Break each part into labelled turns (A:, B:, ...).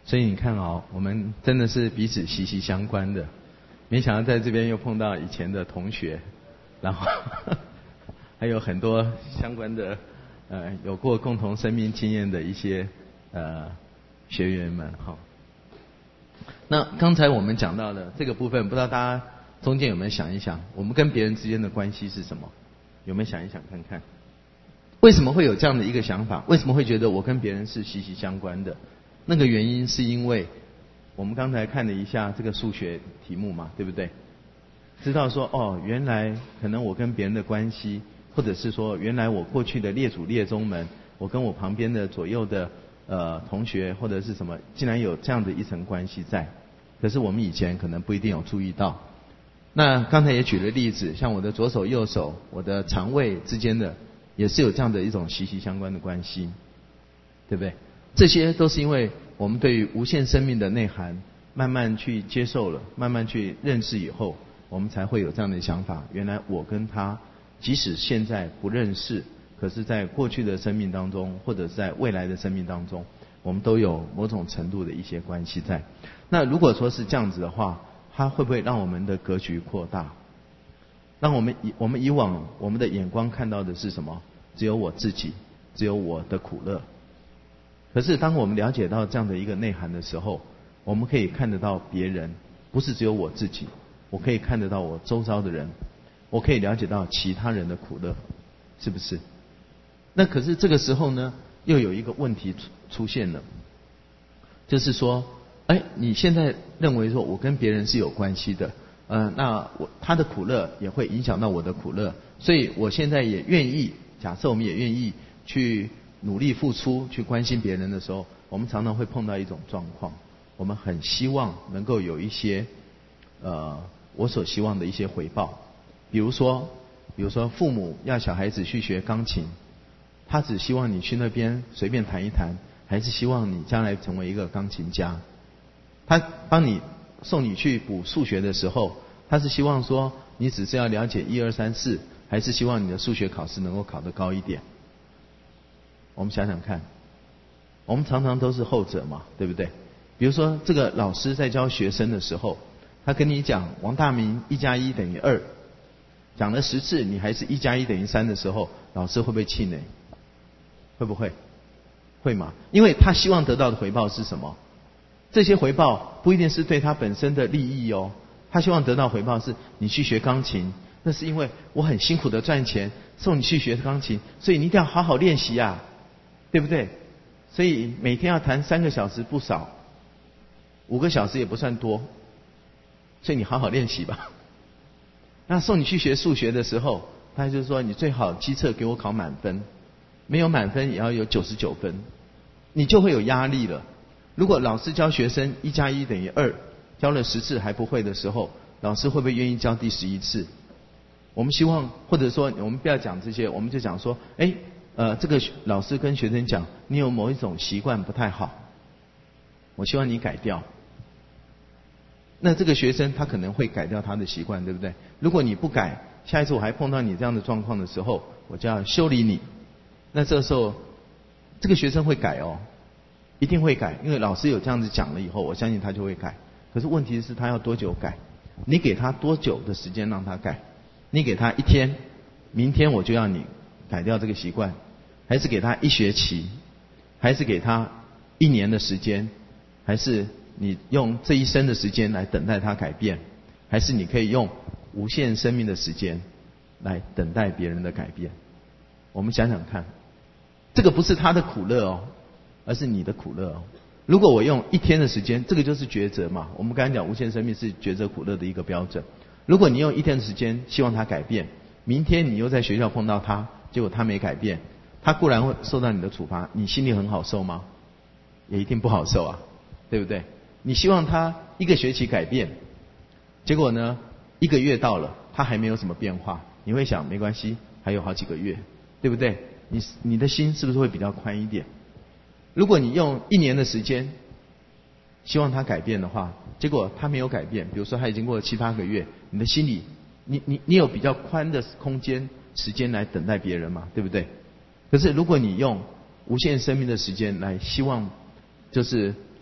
A: 所以你看我们真的是彼此息息相关的。没想到在这边又碰到以前的同学，然后还有很多相关的有过共同生命经验的一些学员们哈。那刚才我们讲到的这个部分，不知道大家中间有没有想一想，我们跟别人之间的关系是什么？有没有想一想看看？为什么会有这样的一个想法？为什么会觉得我跟别人是息息相关的？那个原因是因为我们刚才看了一下这个数学题目嘛，对不对？知道说原来可能我跟别人的关系，或者是说原来我过去的列祖列宗们，我跟我旁边的左右的同学或者是什么，竟然有这样的一层关系在。可是我们以前可能不一定有注意到。那刚才也举了例子，像我的左手右手，我的肠胃之间的也是有这样的一种息息相关的关系，对不对？这些都是因为我们对于无限生命的内涵慢慢去接受了，慢慢去认识以后，我们才会有这样的想法。原来我跟他即使现在不认识，可是在过去的生命当中，或者是在未来的生命当中，我们都有某种程度的一些关系在。那如果说是这样子的话，它会不会让我们的格局扩大？让我们以往我们的眼光看到的是什么？只有我自己，只有我的苦乐。可是当我们了解到这样的一个内涵的时候，我们可以看得到别人，不是只有我自己，我可以看得到我周遭的人，我可以了解到其他人的苦乐，是不是？那可是这个时候呢，又有一个问题出现了，就是说，你现在认为说我跟别人是有关系的，那他的苦乐也会影响到我的苦乐，所以我现在也愿意，假设我们也愿意去努力付出，去关心别人的时候，我们常常会碰到一种状况，我们很希望能够有一些我所希望的一些回报。比如说父母要小孩子去学钢琴，他只希望你去那边随便弹一弹，还是希望你将来成为一个钢琴家？他帮你送你去补数学的时候，他是希望说你只是要了解1、2、3、4，还是希望你的数学考试能够考得高一点？我们想想看，我们常常都是后者嘛，对不对？比如说这个老师在教学生的时候，他跟你讲王大明1+1等于2，讲了10次你还是1+1等于3的时候，老师会不会气馁？会不会？会嘛？因为他希望得到的回报是什么？这些回报不一定是对他本身的利益哦，他希望得到回报是你去学钢琴，那是因为我很辛苦的赚钱送你去学钢琴，所以你一定要好好练习啊，对不对？所以每天要弹3个小时不少，5个小时也不算多，所以你好好练习吧。那送你去学数学的时候，他就说你最好基测给我考满分，没有满分也要有99分，你就会有压力了。如果老师教学生1+1等于2，教了10次还不会的时候，老师会不会愿意教第11次？我们希望，或者说我们不要讲这些，我们就讲说，这个老师跟学生讲，你有某一种习惯不太好，我希望你改掉。那这个学生他可能会改掉他的习惯，对不对？如果你不改，下一次我还碰到你这样的状况的时候，我就要修理你。那这个时候，这个学生会改哦，一定会改，因为老师有这样子讲了以后，我相信他就会改。可是问题是他要多久改？你给他多久的时间让他改？你给他1天，明天我就要你改掉这个习惯，还是给他1学期，还是给他1年的时间，还是你用这一生的时间来等待他改变，还是你可以用无限生命的时间来等待别人的改变？我们想想看，这个不是他的苦乐哦，而是你的苦乐哦。如果我用1天的时间，这个就是抉择嘛。我们刚才讲无限生命是抉择苦乐的一个标准。如果你用1天的时间希望他改变，明天你又在学校碰到他，结果他没改变，他固然会受到你的处罚，你心里很好受吗？也一定不好受啊，对不对？你希望他1个学期改变，结果呢1个月到了，他还没有什么变化，你会想没关系，还有好几个月，对不对？你的心是不是会比较宽一点？如果你用1年的时间希望他改变的话，结果他没有改变，比如说他已经过了7、8个月，你的心里你有比较宽的空间时间来等待别人嘛，对不对？可是如果你用无限生命的时间来希望就是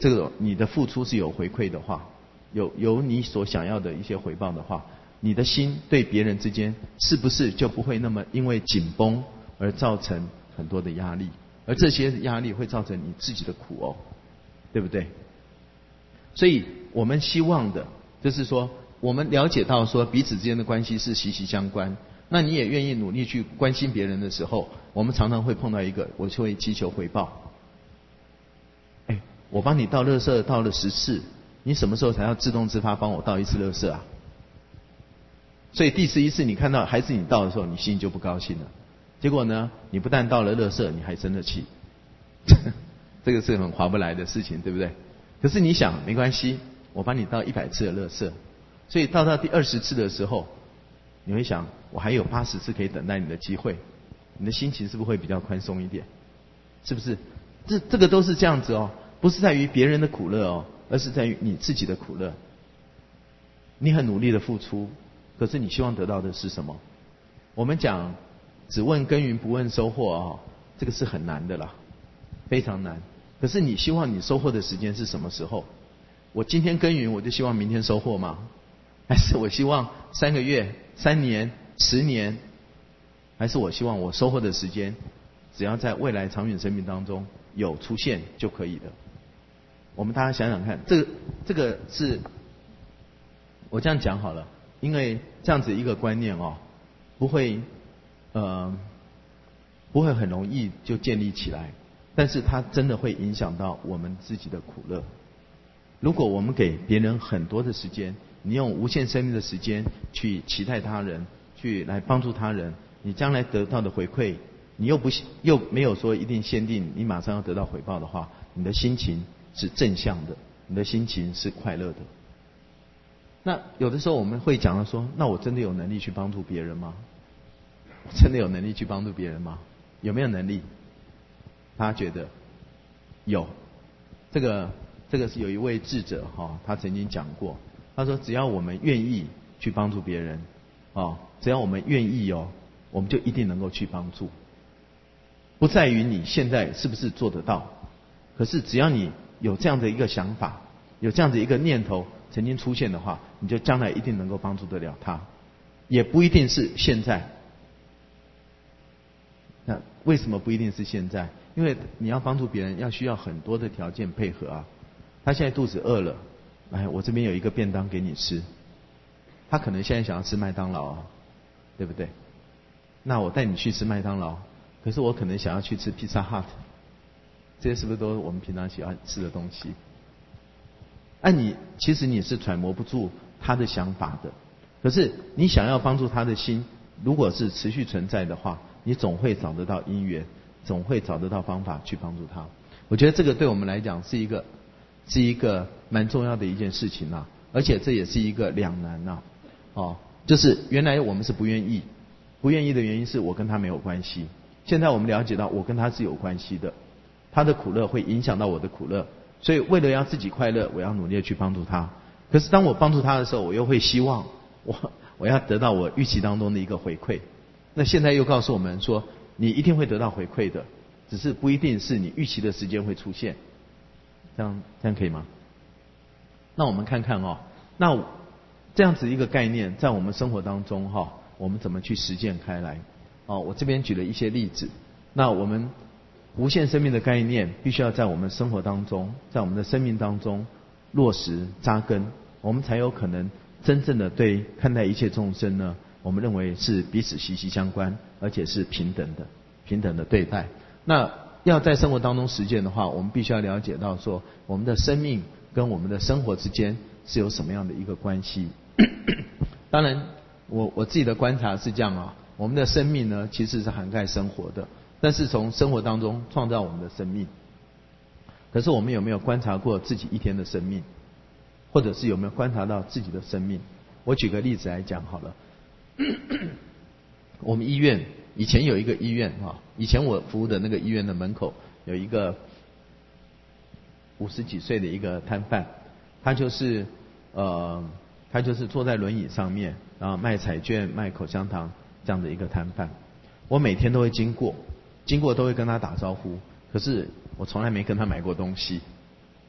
A: 这个你的付出是有回馈的话，有你所想要的一些回报的话，你的心对别人之间是不是就不会那么因为紧绷而造成很多的压力，而这些压力会造成你自己的苦哦，对不对？所以我们希望的就是说，我们了解到说彼此之间的关系是息息相关，那你也愿意努力去关心别人的时候，我们常常会碰到一个，我就会祈求回报。我帮你倒垃圾倒了10次，你什么时候才要自动自发帮我倒一次垃圾啊？所以第11次你看到还是你倒的时候，你心里就不高兴了。结果呢，你不但倒了垃圾，你还生了气，这个是很划不来的事情，对不对？可是你想，没关系，我帮你倒100次的垃圾，所以倒到第20次的时候，你会想，我还有80次可以等待你的机会，你的心情是不是会比较宽松一点？是不是？这个都是这样子哦。不是在于别人的苦乐哦，而是在于你自己的苦乐。你很努力的付出，可是你希望得到的是什么？我们讲只问耕耘不问收获哦，这个是很难的啦，非常难。可是你希望你收获的时间是什么时候？我今天耕耘，我就希望明天收获吗？还是我希望3个月、3年、10年？还是我希望我收获的时间，只要在未来长远生命当中有出现就可以的？我们大家想想看，这个是我这样讲好了，因为这样子一个观念哦，不会很容易就建立起来，但是它真的会影响到我们自己的苦乐。如果我们给别人很多的时间，你用无限生命的时间去期待他人，去来帮助他人，你将来得到的回馈，你又没有说一定限定你马上要得到回报的话，你的心情是正向的，你的心情是快乐的。那有的时候我们会讲到说，那我真的有能力去帮助别人吗？我真的有能力去帮助别人吗？有没有能力？大家觉得有。这个是有一位智者他曾经讲过，他说只要我们愿意去帮助别人只要我们愿意我们就一定能够去帮助。不在于你现在是不是做得到，可是只要你有这样的一个想法，有这样的一个念头曾经出现的话，你就将来一定能够帮助得了他，也不一定是现在。那为什么不一定是现在？因为你要帮助别人，要需要很多的条件配合啊。他现在肚子饿了，来，我这边有一个便当给你吃。他可能现在想要吃麦当劳对不对？那我带你去吃麦当劳，可是我可能想要去吃披萨 Hut， 这些是不是都是我们平常喜欢吃的东西？其实你是揣摩不住他的想法的，可是你想要帮助他的心，如果是持续存在的话，你总会找得到因缘，总会找得到方法去帮助他。我觉得这个对我们来讲是一个蛮重要的一件事情而且这也是一个两难就是原来我们是不愿意的原因是我跟他没有关系，现在我们了解到我跟他是有关系的，他的苦乐会影响到我的苦乐，所以为了要自己快乐，我要努力的去帮助他。可是当我帮助他的时候，我又会希望我要得到我预期当中的一个回馈。那现在又告诉我们说，你一定会得到回馈的，只是不一定是你预期的时间会出现。这样可以吗？那我们看看那这样子一个概念在我们生活当中我们怎么去实践开来我这边举了一些例子。那我们无限生命的概念必须要在我们生活当中，在我们的生命当中落实扎根，我们才有可能真正的对看待一切众生呢，我们认为是彼此息息相关，而且是平等的对待。那要在生活当中实践的话，我们必须要了解到说，我们的生命跟我们的生活之间是有什么样的一个关系。当然我自己的观察是这样我们的生命呢其实是涵盖生活的，但是从生活当中创造我们的生命。可是我们有没有观察过自己一天的生命，或者是有没有观察到自己的生命？我举个例子来讲好了。我们医院以前有一个医院以前我服务的那个医院的门口有一个50几岁的一个摊贩，他就是坐在轮椅上面，然后卖彩券卖口香糖这样的一个摊贩。我每天都会经过都会跟他打招呼，可是我从来没跟他买过东西。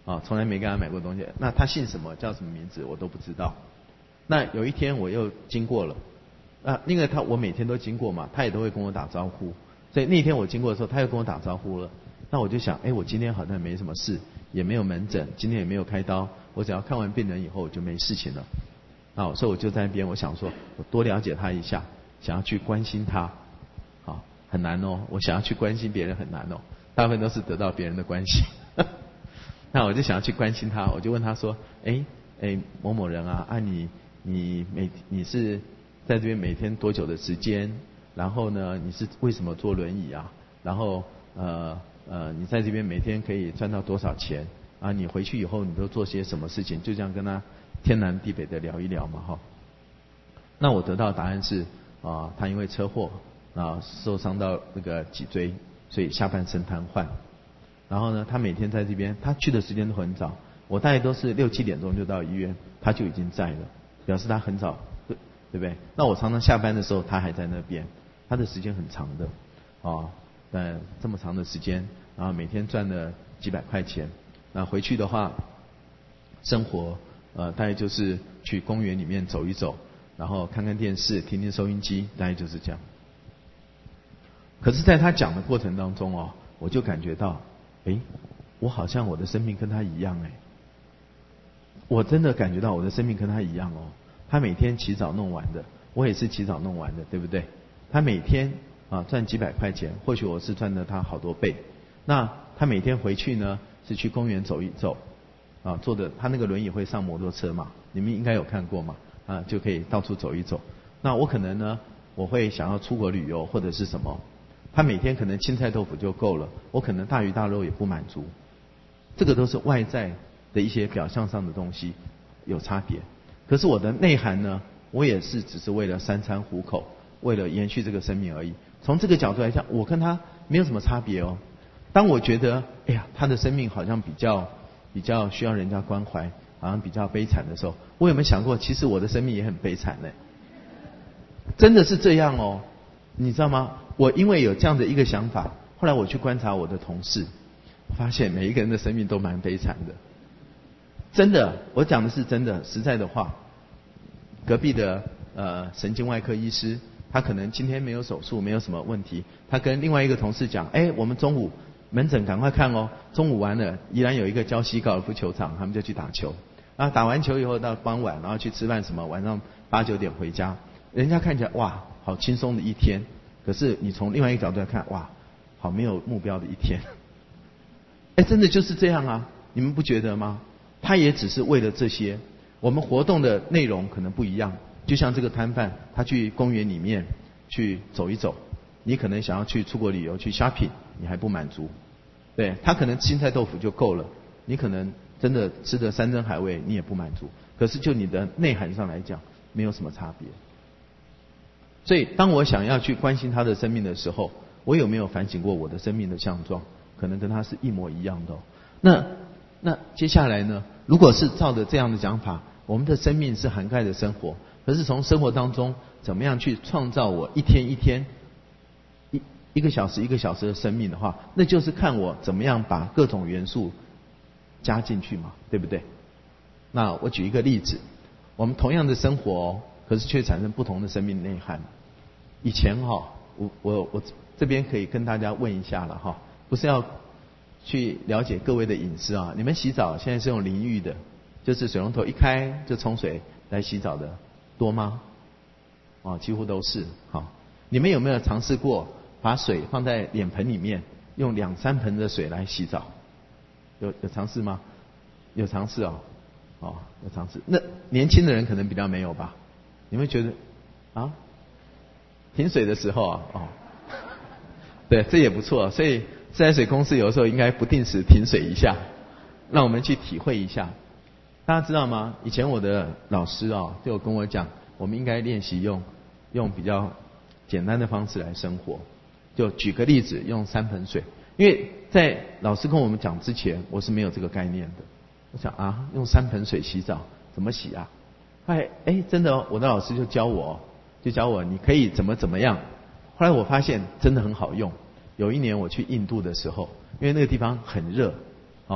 A: 从来没跟他买过东西。那他姓什么，叫什么名字，我都不知道。那有一天我又经过了，因为我每天都经过嘛，他也都会跟我打招呼，所以那天我经过的时候，他又跟我打招呼了。那我就想，我今天好像没什么事，也没有门诊，今天也没有开刀，我只要看完病人以后我就没事情了。所以我就在那边，我想说，我多了解他一下，想要去关心他，很难哦，我想要去关心别人很难哦，大部分都是得到别人的关心。那我就想要去关心他，我就问他说，某某人啊，你是在这边每天多久的时间？然后呢，你是为什么坐轮椅啊？然后你在这边每天可以赚到多少钱？你回去以后你都做些什么事情？就这样跟他天南地北的聊一聊嘛，哈。那我得到的答案是他因为车祸受伤到那个脊椎，所以下半身瘫痪。然后呢，他每天在这边，他去的时间都很早，我大概都是6、7点钟就到医院，他就已经在了，表示他很早，对不对？那我常常下班的时候，他还在那边，他的时间很长的，但这么长的时间，然后每天赚了几百块钱，那回去的话，生活大概就是去公园里面走一走，然后看看电视，听听收音机，大概就是这样。可是在他讲的过程当中我就感觉到，我好像我的生命跟他一样我真的感觉到我的生命跟他一样他每天起早弄晚的，我也是起早弄晚的，对不对？他每天赚几百块钱，或许我是赚了他好多倍。那他每天回去呢，是去公园走一走坐的他那个轮椅会上摩托车嘛，你们应该有看过嘛，就可以到处走一走。那我可能呢，我会想要出国旅游或者是什么，他每天可能青菜豆腐就够了，我可能大鱼大肉也不满足。这个都是外在的一些表象上的东西有差别，可是我的内涵呢，我也是只是为了3餐糊口，为了延续这个生命而已。从这个角度来讲，我跟他没有什么差别当我觉得他的生命好像比较需要人家关怀，好像比较悲惨的时候，我有没有想过，其实我的生命也很悲惨呢？真的是这样你知道吗？我因为有这样的一个想法，后来我去观察我的同事，发现每一个人的生命都蛮悲惨的。真的，我讲的是真的实在的话。隔壁的神经外科医师，他可能今天没有手术，没有什么问题，他跟另外一个同事讲，我们中午门诊赶快看中午完了，宜兰有一个礁溪高尔夫球场，他们就去打球，打完球以后到傍晚，然后去吃饭什么，晚上8、9点回家，人家看起来哇好轻松的一天，可是你从另外一个角度来看，哇好没有目标的一天。真的就是这样啊，你们不觉得吗？他也只是为了这些，我们活动的内容可能不一样。就像这个摊贩，他去公园里面去走一走，你可能想要去出国旅游去 shopping， 你还不满足，对，他可能青菜豆腐就够了，你可能真的吃的山珍海味你也不满足，可是就你的内涵上来讲没有什么差别。所以当我想要去关心他的生命的时候，我有没有反省过我的生命的相状？可能跟他是一模一样的那接下来呢，如果是照着这样的讲法，我们的生命是涵盖的生活，可是从生活当中怎么样去创造我一天一天一个小时一个小时的生命的话，那就是看我怎么样把各种元素加进去嘛，对不对？那我举一个例子，我们同样的生活可是却产生不同的生命内涵。以前我这边可以跟大家问一下了不是要去了解各位的隐私你们洗澡现在是用淋浴的，就是水龙头一开就冲水来洗澡的多吗？几乎都是。你们有没有尝试过把水放在脸盆里面，用2、3盆的水来洗澡？有尝试吗？有尝试有尝试。那年轻的人可能比较没有吧？你们觉得停水的时候对，这也不错。所以自来水公司有的时候应该不定时停水一下，让我们去体会一下。大家知道吗？以前我的老师就有跟我讲，我们应该练习用比较简单的方式来生活。就举个例子，用3盆水。因为在老师跟我们讲之前，我是没有这个概念的。我想用3盆水洗澡怎么洗啊？真的我的老师就教我你可以怎么样。后来我发现真的很好用。有一年我去印度的时候，因为那个地方很热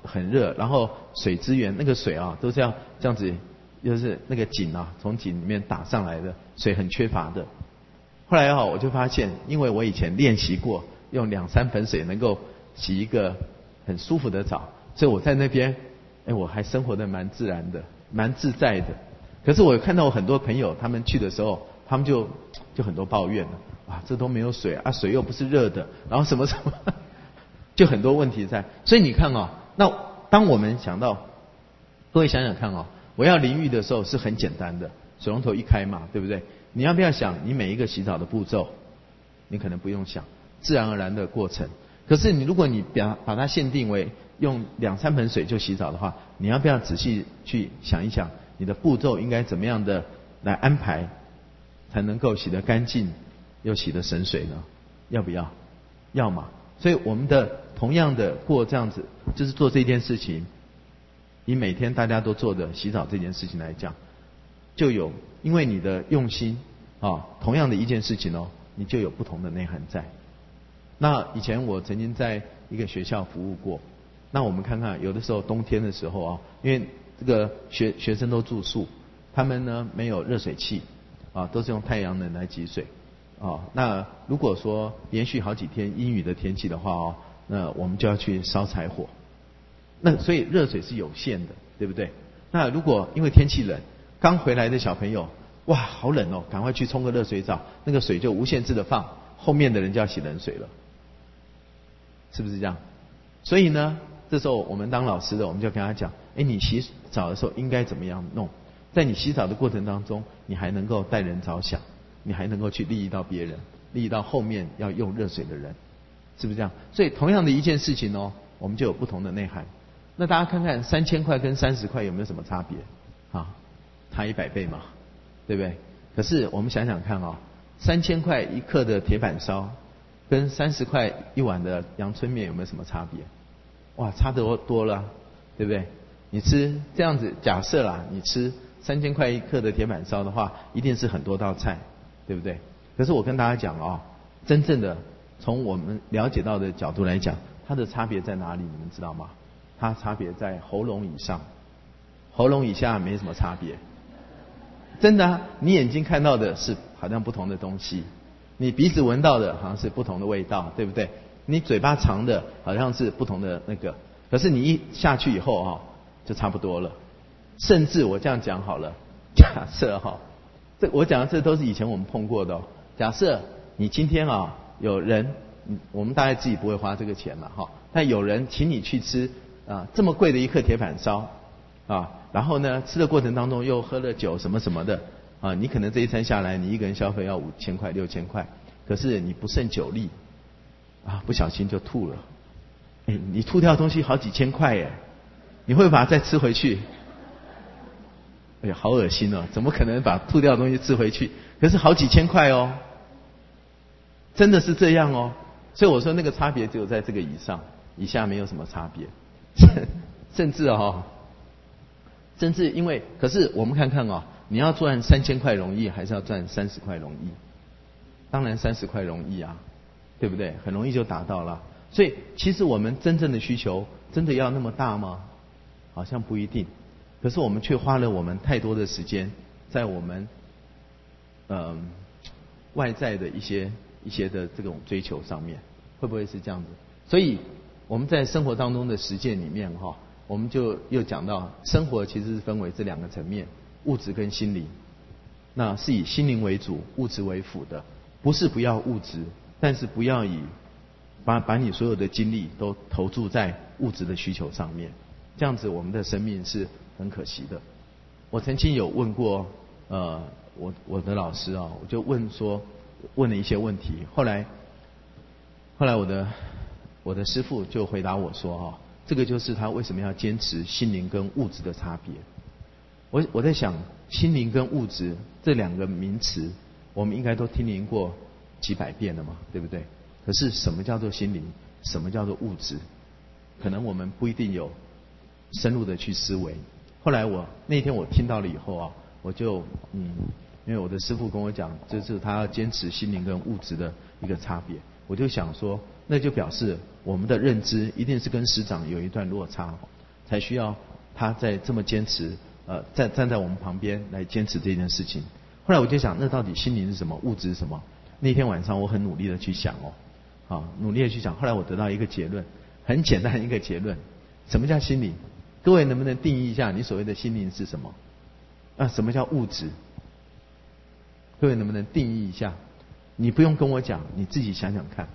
A: 很热，然后水资源那个水啊都是要这样子，就是那个井啊从井里面打上来的，水很缺乏的。后来我就发现，因为我以前练习过用2-3盆水能够洗一个很舒服的澡，所以我在那边我还生活的蛮自然的，蛮自在的。可是我看到我很多朋友他们去的时候，他们就很多抱怨了，啊这都没有水啊，水又不是热的，然后什么什么就很多问题在。所以你看那当我们想到，各位想想看我要淋浴的时候是很简单的，水龙头一开嘛，对不对？你要不要想你每一个洗澡的步骤？你可能不用想，自然而然的过程。可是如果你把它限定为用2-3盆水就洗澡的话，你要不要仔细去想一想，你的步骤应该怎么样的来安排，才能够洗得干净又洗得省水呢？要不要？要嘛。所以我们同样的过这样子，就是做这件事情，以每天大家都做的洗澡这件事情来讲，就有因为你的用心同样的一件事情你就有不同的内涵在。那以前我曾经在一个学校服务过，那我们看看有的时候冬天的时候因为这个学生都住宿，他们呢没有热水器都是用太阳能来挤水那如果说连续好几天阴雨的天气的话那我们就要去烧柴火。那所以热水是有限的，对不对？那如果因为天气冷，刚回来的小朋友，哇好冷赶快去冲个热水澡，那个水就无限制的放，后面的人就要洗冷水了，是不是这样？所以呢，这时候我们当老师的，我们就跟他讲，你洗澡的时候应该怎么样弄？在你洗澡的过程当中，你还能够带人着想，你还能够去利益到别人，利益到后面要用热水的人，是不是这样？所以同样的一件事情我们就有不同的内涵。那大家看看3000块跟30块有没有什么差别？差100倍嘛，对不对？可是我们想想看3000块1克的铁板烧，跟30块1碗的阳春面有没有什么差别？哇，差得多了，对不对？你吃这样子，假设啦，你吃3000块1克的铁板烧的话，一定是很多道菜，对不对？可是我跟大家讲真正的从我们了解到的角度来讲，它的差别在哪里？你们知道吗？它差别在喉咙以上，喉咙以下没什么差别。真的你眼睛看到的是好像不同的东西，你鼻子闻到的好像是不同的味道，对不对？你嘴巴尝的好像是不同的那个，可是你一下去以后就差不多了。甚至我这样讲好了，假设我讲的这都是以前我们碰过的假设你今天有人，我们大概自己不会花这个钱了但有人请你去吃这么贵的1克铁板烧然后呢吃的过程当中又喝了酒什么什么的你可能这一餐下来你一个人消费要5000块6000块，可是你不胜酒力不小心就吐了，你吐掉的东西好几千块耶，你会把它再吃回去？好恶心怎么可能把吐掉的东西吃回去？可是好几千块真的是这样所以我说那个差别只有在这个以上，以下没有什么差别。甚至因为，可是我们看看你要赚3000块容易还是要赚30块容易？当然30块容易对不对？很容易就达到了。所以其实我们真正的需求真的要那么大吗？好像不一定。可是我们却花了我们太多的时间在我们外在的一些的这种追求上面，会不会是这样子？所以我们在生活当中的实践里面我们就又讲到，生活其实是分为这2个层面，物质跟心灵。那是以心灵为主，物质为辅的，不是不要物质，但是不要把你所有的精力都投注在物质的需求上面，这样子我们的生命是很可惜的。我曾经有问过我的老师我就问了一些问题，后来我的师父就回答我说这个就是他为什么要坚持心灵跟物质的差别。我在想，心灵跟物质这2个名词，我们应该都听闻过几百遍了嘛，对不对？可是什么叫做心灵，什么叫做物质，可能我们不一定有深入的去思维。后来那天我听到了以后我就因为我的师父跟我讲，就是他要坚持心灵跟物质的一个差别，我就想说，那就表示我们的认知一定是跟师长有一段落差。 才需要他在这么坚持，站在我们旁边来坚持这件事情。后来我就想，那到底心灵是什么，物质是什么？那天晚上我很努力的去想努力的去想。后来我得到一个结论，很简单一个结论：什么叫心灵？各位能不能定义一下你所谓的心灵是什么？什么叫物质？各位能不能定义一下？你不用跟我讲，你自己想想看。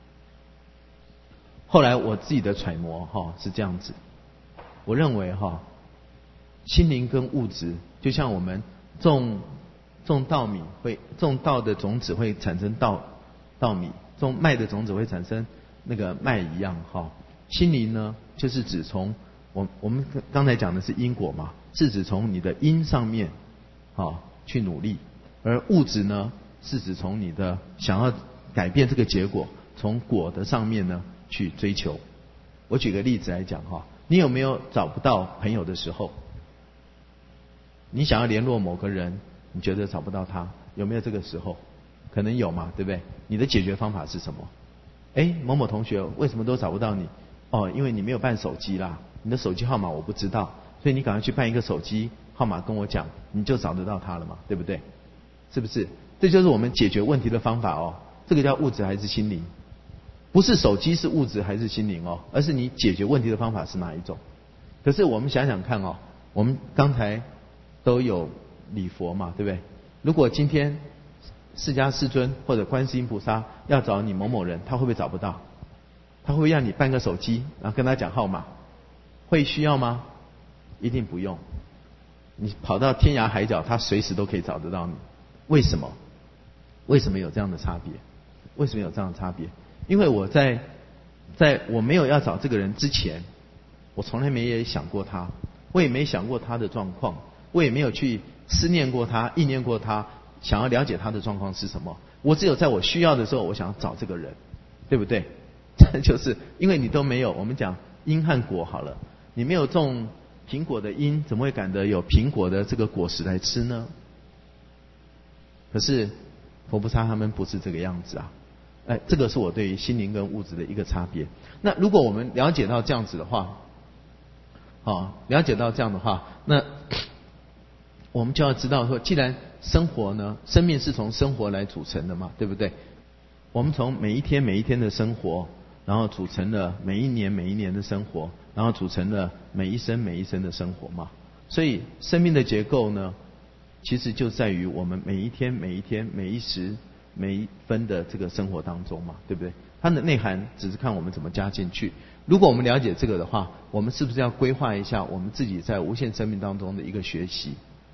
A: 后来我自己的揣摩是这样子，我认为心灵跟物质就像我们种稻米种稻的种子会产生稻米，种麦的种子会产生那个麦一样心灵呢，就是指从我们刚才讲的是因果嘛，是指从你的因上面去努力，而物质呢是指从你的想要改变这个结果，从果的上面呢去追求。我举个例子来讲你有没有找不到朋友的时候？你想要联络某个人，你觉得找不到他，有没有这个时候？可能有嘛，对不对？你的解决方法是什么？某某同学为什么都找不到你？因为你没有办手机啦，你的手机号码我不知道，所以你赶快去办一个手机号码跟我讲，你就找得到他了嘛，对不对？是不是？这就是我们解决问题的方法这个叫物质还是心灵？不是手机是物质还是心灵而是你解决问题的方法是哪一种？可是我们想想看我们刚才都有礼佛嘛，对不对？如果今天释迦世尊或者观世音菩萨要找你某某人，他会不会找不到？他会不会让你办个手机，然后跟他讲号码？会需要吗？一定不用。你跑到天涯海角，他随时都可以找得到你。为什么？为什么有这样的差别？为什么有这样的差别？因为我在我没有要找这个人之前，我从来没也想过他，我也没想过他的状况，我也没有去思念过他、意念过他，想要了解他的状况是什么。我只有在我需要的时候，我想要找这个人，对不对？这就是因为你都没有，我们讲因和果好了，你没有种苹果的因，怎么会感得有苹果的这个果实来吃呢？可是佛菩萨他们不是这个样子这个是我对于心灵跟物质的一个差别。那如果我们了解到这样子的话，了解到这样的话，那我们就要知道说，既然生活呢，生命是从生活来组成的嘛，对不对？我们从每一天每一天的生活，然后组成了每一年每一年的生活，然后组成了每一生每一生的生活嘛。所以生命的结构呢，其实就在于我们每一天每一天每一时每一分的这个生活当中嘛，对不对？它的内涵只是看我们怎么加进去。如果我们了解这个的话，我们是不是要规划一下我们自己在无限生命当中的一个学习？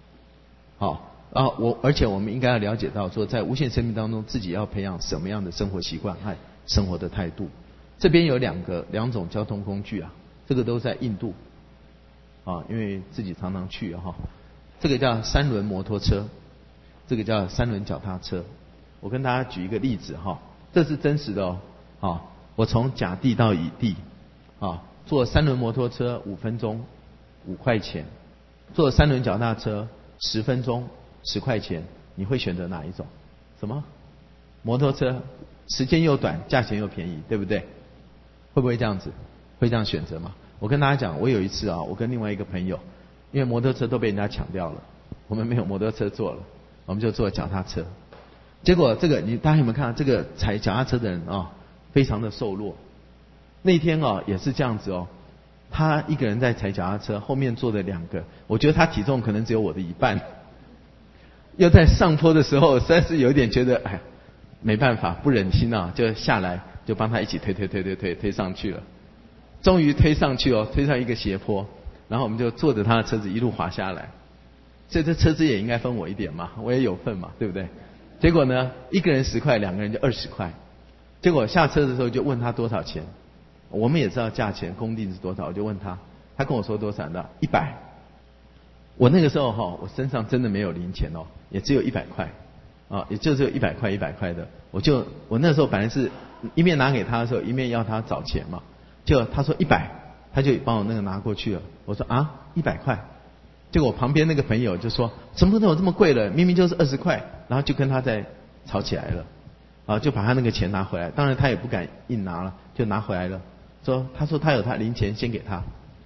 A: 而且我们应该要了解到说，在无限生命当中自己要培养什么样的生活习惯和生活的态度。这边有两种交通工具这个都在印度因为自己常常去这个叫三轮摩托车，这个叫三轮脚踏车。我跟大家举一个例子这是真实的我从甲地到乙地坐三轮摩托车5分钟5块钱，坐三轮脚踏车10分钟10块钱，你会选择哪一种？什么？摩托车，时间又短，价钱又便宜，对不对？会不会这样子？会这样选择吗？我跟大家讲，我有一次我跟另外一个朋友，因为摩托车都被人家抢掉了，我们没有摩托车坐了，我们就坐脚踏车。结果大家有没有看到这个踩脚踏车的人非常的瘦弱。那天也是这样子他一个人在踩脚踏车，后面坐的2个，我觉得他体重可能只有我的一半。又在上坡的时候，实在是有点觉得没办法，不忍心就下来就帮他一起推上去了。终于推上去推上一个斜坡，然后我们就坐着他的车子一路滑下来。所以这车子也应该分我一点嘛，我也有份嘛，对不对？结果呢，一个人10块，2个人就20块。结果下车的时候就问他多少钱，我们也知道价钱公定是多少，我就问他，他跟我说多少的100。我那个时候我身上真的没有零钱也只有100块也就只有100块100块的。我那时候本来是一面拿给他的时候，一面要他找钱嘛。结果他说100，他就帮我那个拿过去了。我说100块。结果我旁边那个朋友就说，什么都有这么贵了，明明就是20块，然后就跟他在吵起来了就把他那个钱拿回来。当然他也不敢硬拿了，就拿回来了。他说他有他零钱先给他。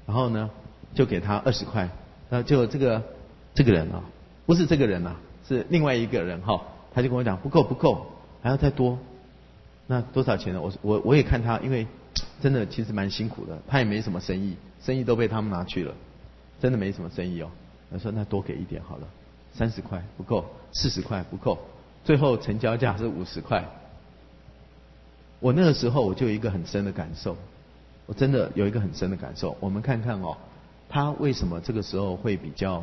A: 然后呢就给他20块，然后就这个人啊，不是这个人啊，是另外一个人哈，他就跟我讲不够，还要再多。那多少钱呢？我也看他，因为真的其实蛮辛苦的，他也没什么生意都被他们拿去了，真的没什么生意哦。我说那多给一点好了，30块不够，40块不够，最后成交价是50块。我那个时候我就有一个很深的感受，我真的有一个很深的感受。我们看看哦，他为什么这个时候会比较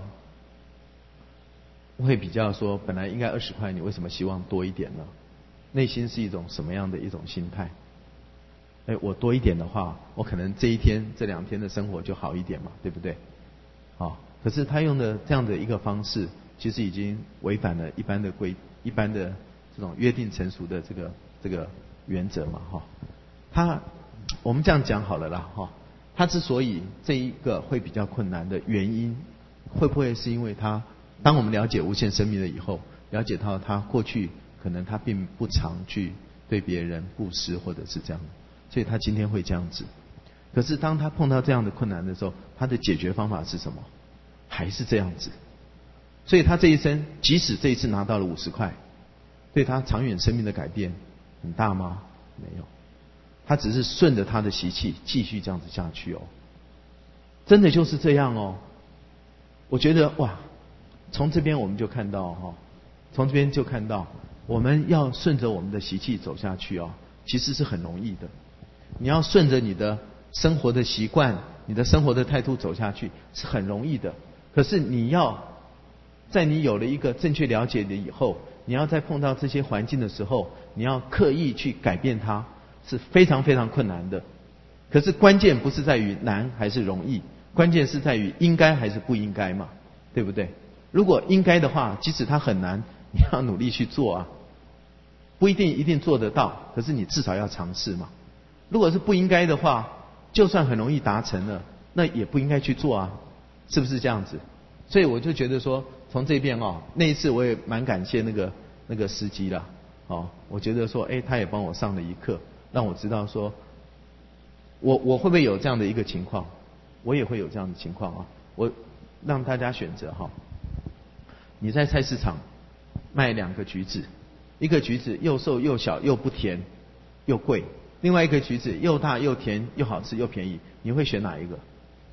A: 说，本来应该20块，你为什么希望多一点呢？内心是一种什么样的一种心态？我多一点的话，我可能这1天、这2天的生活就好一点嘛，对不对？可是他用的这样的一个方式，其实已经违反了一般的这种约定成熟的这个原则嘛，我们这样讲好了啦，他之所以这一个会比较困难的原因，会不会是因为当我们了解无限生命了以后，了解到他过去可能他并不常去对别人布施或者是这样，所以他今天会这样子。可是当他碰到这样的困难的时候，他的解决方法是什么？还是这样子。所以他这一生，即使这一次拿到了50块，对他长远生命的改变很大吗？没有，他只是顺着他的习气继续这样子下去哦。真的就是这样哦。我觉得哇，从这边我们就看到从这边就看到，我们要顺着我们的习气走下去哦，其实是很容易的。你要顺着你的生活的习惯、你的生活的态度走下去是很容易的。可是你要在你有了一个正确了解的以后，你要在碰到这些环境的时候，你要刻意去改变它，是非常非常困难的。可是关键不是在于难还是容易，关键是在于应该还是不应该嘛，对不对？如果应该的话，即使它很难，你要努力去做啊，不一定做得到，可是你至少要尝试嘛。如果是不应该的话，就算很容易达成了，那也不应该去做啊，是不是这样子？所以我就觉得说，从这边那一次我也蛮感谢那个司机啦，我觉得说，他也帮我上了一课，让我知道说，我会不会有这样的一个情况？我也会有这样的情况啊。我让大家选择你在菜市场卖2个橘子，一个橘子又瘦又小又不甜又贵，另外一个橘子又大又甜又好吃又便宜，你会选哪一个？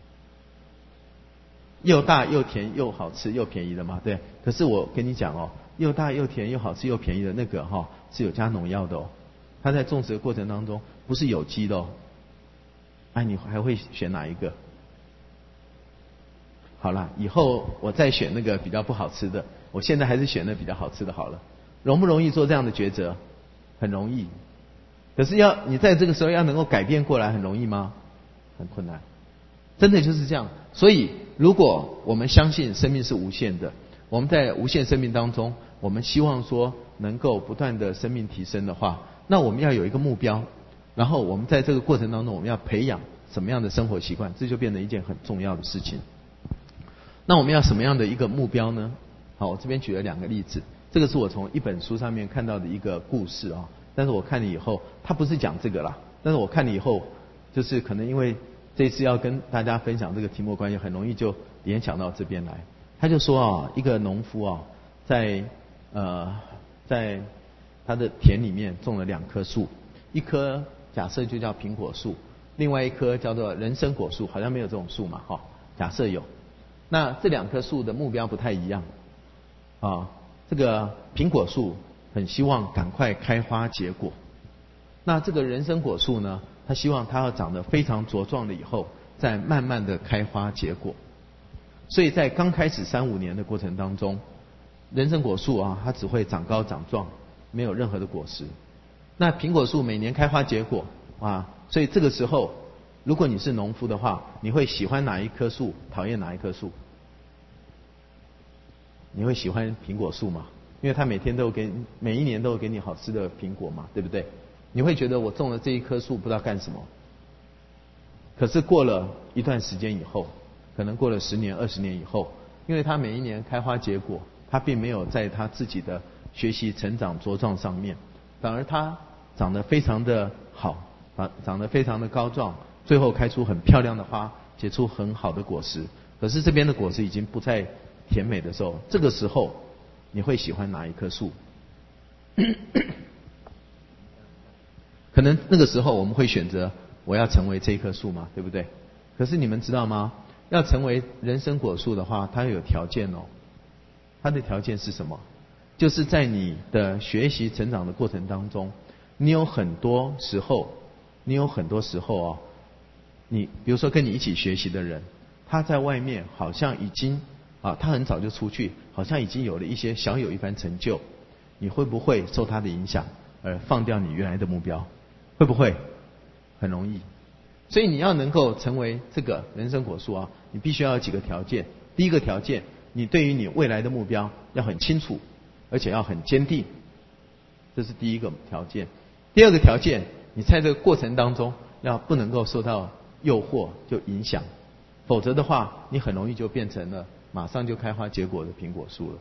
A: 又大又甜又好吃又便宜的嘛，对。可是我跟你讲又大又甜又好吃又便宜的那个是有加农药的它在种植的过程当中不是有机的你还会选哪一个？好啦，以后我再选那个比较不好吃的，我现在还是选那比较好吃的好了。容不容易做这样的抉择？很容易。可是你在这个时候要能够改变过来，很容易吗？很困难。真的就是这样。所以如果我们相信生命是无限的，我们在无限生命当中，我们希望说能够不断的生命提升的话，那我们要有一个目标，然后我们在这个过程当中，我们要培养什么样的生活习惯，这就变成一件很重要的事情。那我们要什么样的一个目标呢？好，我这边举了2个例子，这个是我从一本书上面看到的一个故事但是我看了以后，他不是讲这个啦，但是我看了以后，就是可能因为这次要跟大家分享这个题目关系，很容易就联想到这边来。他就说一个农夫在他的田里面种了2棵树，一棵假设就叫苹果树，另外一棵叫做人参果树，好像没有这种树嘛假设有。那这2棵树的目标不太一样这个苹果树很希望赶快开花结果，那这个人参果树呢，他希望它要长得非常茁壮了以后，再慢慢的开花结果。所以在刚开始3-5年的过程当中，人参果树它只会长高长壮，没有任何的果实。那苹果树每年开花结果所以这个时候，如果你是农夫的话，你会喜欢哪一棵树，讨厌哪一棵树？你会喜欢苹果树吗？因为它每一年都有给你好吃的苹果嘛，对不对？你会觉得我种了这一棵树不知道干什么。可是过了一段时间以后，可能过了10年、20年以后，因为它每一年开花结果，它并没有在它自己的学习、成长、茁壮上面，反而它长得非常的好，长得非常的高壮，最后开出很漂亮的花， 结出很好的果实，可是这边的果实已经不再甜美的时候，这个时候你会喜欢哪一棵树？可能那个时候我们会选择我要成为这一棵树嘛，对不对？可是你们知道吗？要成为人参果树的话，它有条件哦。它的条件是什么？就是在你的学习成长的过程当中，你有很多时候哦，你比如说跟你一起学习的人，他在外面好像已经他很早就出去，好像已经有了一些小有一番成就，你会不会受他的影响而放掉你原来的目标？会不会？很容易。所以你要能够成为这个人参果树啊，你必须要有几个条件。第一个条件，你对于你未来的目标要很清楚，而且要很坚定，这是第一个条件。第二个条件，你在这个过程当中要不能够受到诱惑就影响，否则的话，你很容易就变成了马上就开花结果的苹果树了。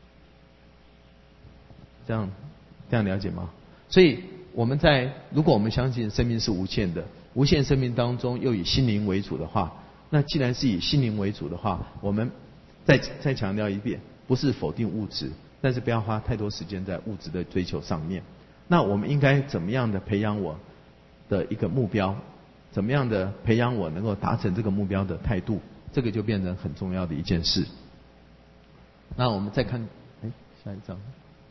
A: 这样了解吗？所以如果我们相信生命是无限的，无限生命当中又以心灵为主的话，那既然是以心灵为主的话，我们再强调一遍，不是否定物质，但是不要花太多时间在物质的追求上面。那我们应该怎么样的培养我的一个目标？怎么样的培养我能够达成这个目标的态度？这个就变成很重要的一件事。那我们再看，下一章。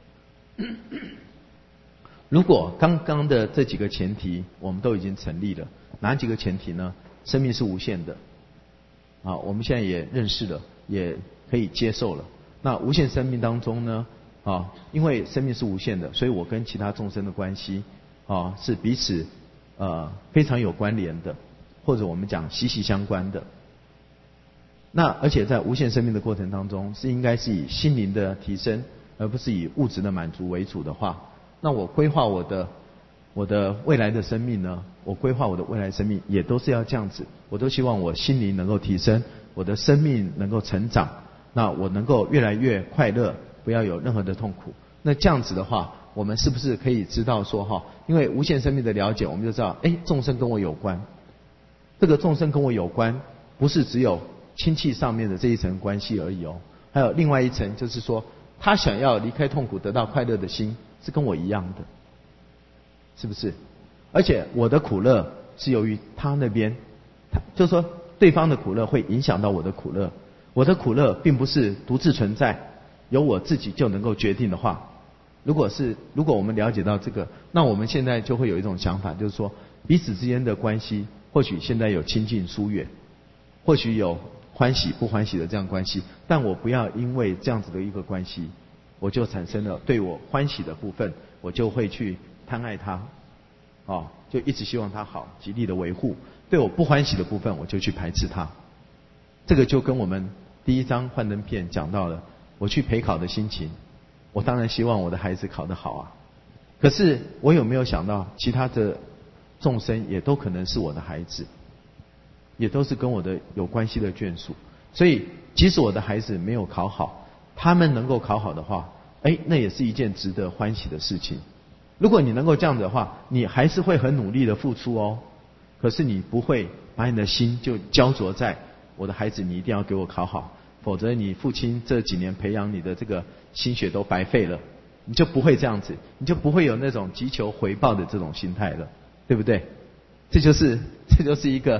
A: 如果刚刚的这几个前提我们都已经成立了，哪几个前提呢？生命是无限的，我们现在也认识了，也可以接受了。那无限生命当中呢，因为生命是无限的，所以我跟其他众生的关系是彼此非常有关联的，或者我们讲息息相关的。那而且在无限生命的过程当中，应该是以心灵的提升，而不是以物质的满足为主的话，那我规划我的未来的生命呢？我规划我的未来生命也都是要这样子，我都希望我心灵能够提升，我的生命能够成长，那我能够越来越快乐，不要有任何的痛苦。那这样子的话，我们是不是可以知道说因为无限生命的了解，我们就知道，众生跟我有关。这个众生跟我有关，不是只有亲戚上面的这一层关系而已哦，还有另外一层，就是说他想要离开痛苦得到快乐的心是跟我一样的，是不是？而且我的苦乐是由于他那边，就是说对方的苦乐会影响到我的苦乐，我的苦乐并不是独自存在，由我自己就能够决定的话，如果我们了解到这个，那我们现在就会有一种想法，就是说彼此之间的关系或许现在有亲近疏远，或许有欢喜不欢喜的这样关系，但我不要因为这样子的一个关系，我就产生了对我欢喜的部分，我就会去贪爱他，就一直希望他好，极力的维护；对我不欢喜的部分，我就去排斥他。这个就跟我们第一章幻灯片讲到了，我去陪考的心情，我当然希望我的孩子考得好啊。可是我有没有想到，其他的众生也都可能是我的孩子，也都是跟我的有关系的眷属。所以即使我的孩子没有考好，他们能够考好的话，那也是一件值得欢喜的事情。如果你能够这样子的话，你还是会很努力的付出哦，可是你不会把你的心就焦灼在我的孩子你一定要给我考好，否则你父亲这几年培养你的这个心血都白费了，你就不会这样子，你就不会有那种急求回报的这种心态了，对不对？这就是一个